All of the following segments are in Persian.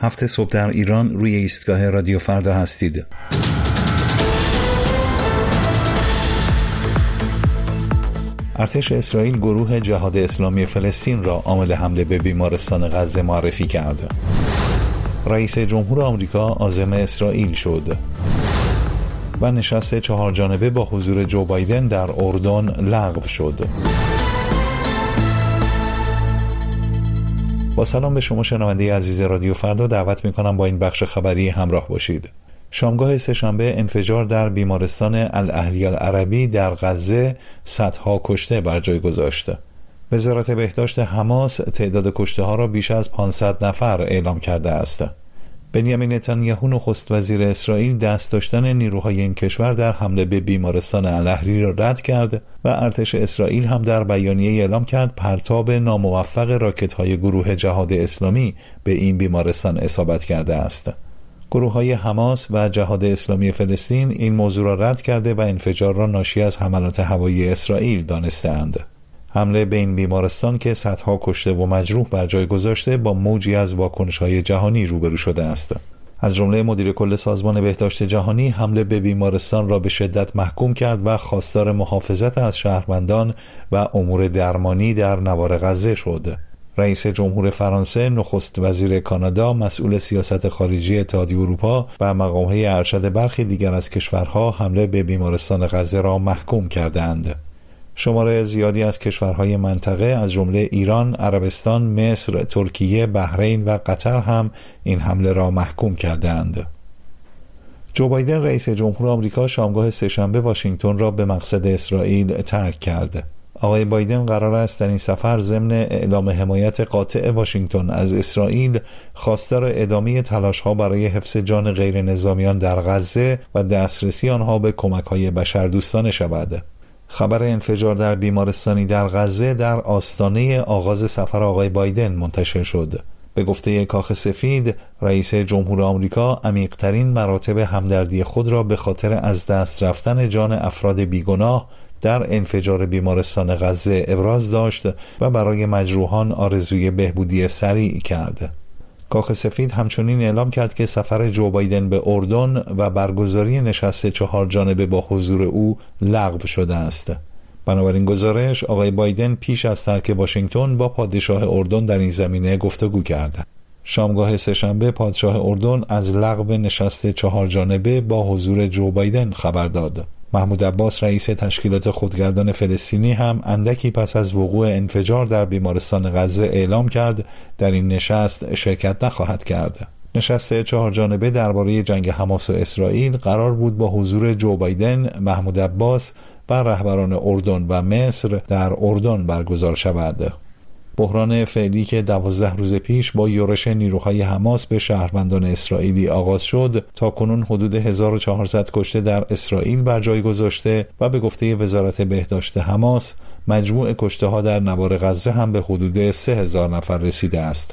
7 صبح در ایران روی ایستگاه رادیو فردا هستید. ارتش اسرائیل گروه جهاد اسلامی فلسطین را عامل حمله به بیمارستان غزه معرفی کرد. رئیس جمهور آمریکا عازم اسرائیل شد و نشست 4 جانبه با حضور جو بایدن در اردن لغو شد. با سلام به شما شنونده عزیز رادیو فردا، دعوت می‌کنم با این بخش خبری همراه باشید. شامگاه سه‌شنبه انفجار در بیمارستان الاهلی العربی در غزه صدها کشته بر جای گذاشت. وزارت بهداشت حماس تعداد کشته ها را بیش از 500 نفر اعلام کرده است. بنیامین نتانیاهو نخست وزیر اسرائیل دست داشتن نیروهای این کشور در حمله به بیمارستان الاهلی را رد کرد و ارتش اسرائیل هم در بیانیه اعلام کرد پرتاب ناموفق راکت‌های گروه جهاد اسلامی به این بیمارستان اصابت کرده است. گروه‌های حماس و جهاد اسلامی فلسطین این موضوع را رد کرده و انفجار را ناشی از حملات هوایی اسرائیل دانسته‌اند. حمله به این بیمارستان که صدها کشته و مجروح بر جای گذاشته با موجی از واکنش‌های جهانی روبرو شده است. از جمله مدیر کل سازمان بهداشت جهانی حمله به بیمارستان را به شدت محکوم کرد و خواستار محافظت از شهروندان و امور درمانی در نوار غزه شد. رئیس جمهور فرانسه، نخست وزیر کانادا، مسئول سیاست خارجی اتحادیه اروپا و مقام‌های ارشد برخی دیگر از کشورها حمله به بیمارستان غزه را محکوم کردند. شماره زیادی از کشورهای منطقه از جمله ایران، عربستان، مصر، ترکیه، بحرین و قطر هم این حمله را محکوم کردند. جو بایدن رئیس جمهور آمریکا شامگاه سه‌شنبه واشنگتن را به مقصد اسرائیل ترک کرد. آقای بایدن قرار است در این سفر ضمن اعلام حمایت قاطع واشنگتن از اسرائیل خواستار ادامه تلاش‌ها برای حفظ جان غیر نظامیان در غزه و دسترسی آنها به کمک‌های بشردوستانه شود. خبر انفجار در بیمارستانی در غزه در آستانه آغاز سفر آقای بایدن منتشر شد. به گفته کاخ سفید، رئیس جمهور آمریکا عمیق‌ترین مراتب همدردی خود را به خاطر از دست رفتن جان افراد بیگناه در انفجار بیمارستان غزه ابراز داشت و برای مجروحان آرزوی بهبودی سریع کرد. کاخ سفید همچنین اعلام کرد که سفر جو بایدن به اردن و برگزاری نشست 4 جانبه با حضور او لغو شده است. بنابراین گزارش، آقای بایدن پیش از ترک واشنگتن با پادشاه اردن در این زمینه گفتگو کرد. شامگاه سه‌شنبه پادشاه اردن از لغو نشست 4 جانبه با حضور جو بایدن خبر داد. محمود عباس رئیس تشکیلات خودگردان فلسطینی هم اندکی پس از وقوع انفجار در بیمارستان غزه اعلام کرد در این نشست شرکت نخواهد کرد. نشست 4 جانبه درباره جنگ حماس و اسرائیل قرار بود با حضور جو بایدن، محمود عباس و رهبران اردن و مصر در اردن برگزار شود. بحران فعلی که 12 روز پیش با یورش نیروهای حماس به شهروندان اسرائیلی آغاز شد، تا کنون حدود 1400 کشته در اسرائیل بر جای گذاشته و به گفته وزارت بهداشت حماس مجموع کشته ها در نوار غزه هم به حدود 3000 نفر رسیده است.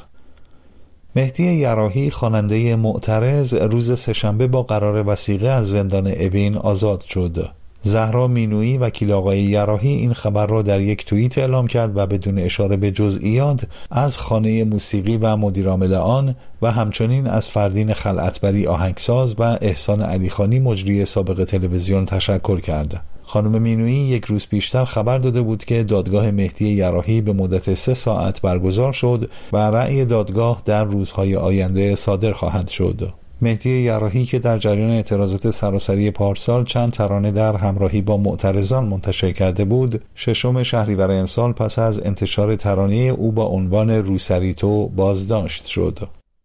مهدی یراحی خواننده معترض روز سه‌شنبه با قرار وثیقه از زندان اوین آزاد شد. زهرا مینویی وکیل آقای یراحی این خبر را در یک توییت اعلام کرد و بدون اشاره به جزئیات از خانه موسیقی و مدیرعامل آن و همچنین از فردین خلعتبری آهنگساز و احسان علیخانی مجری سابق تلویزیون تشکر کرد. خانم مینویی یک روز پیشتر خبر داده بود که دادگاه مهدی یراحی به مدت 3 ساعت برگزار شد و رأی دادگاه در روزهای آینده صادر خواهد شد. مهدی یراحی که در جریان اعتراضات سراسری پارسال چند ترانه در همراهی با معترضان منتشر کرده بود، 6 شهریور امسال پس از انتشار ترانه او با عنوان روسری تو بازداشت شد.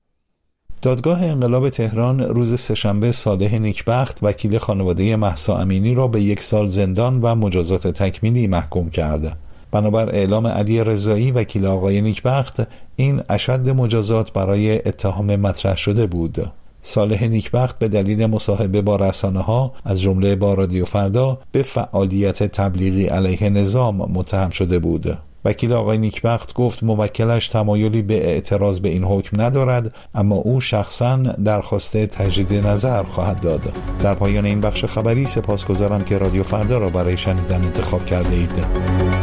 دادگاه انقلاب تهران روز سه‌شنبه صالح نیکبخت وکیل خانواده مهسا امینی را به 1 سال زندان و مجازات تکمیلی محکوم کرد. بنابر اعلام علی رضایی وکیل آقای نیکبخت، این اشد مجازات برای اتهام مطرح شده بود. صالح نیکبخت به دلیل مصاحبه با رسانه‌ها از جمله با رادیو فردا به فعالیت تبلیغی علیه نظام متهم شده بود. وکیل آقای نیکبخت گفت موکلش تمایلی به اعتراض به این حکم ندارد، اما او شخصاً درخواست تجدید نظر خواهد داد. در پایان این بخش خبری سپاسگزارم که رادیو فردا را برای شنیدن انتخاب کرده اید.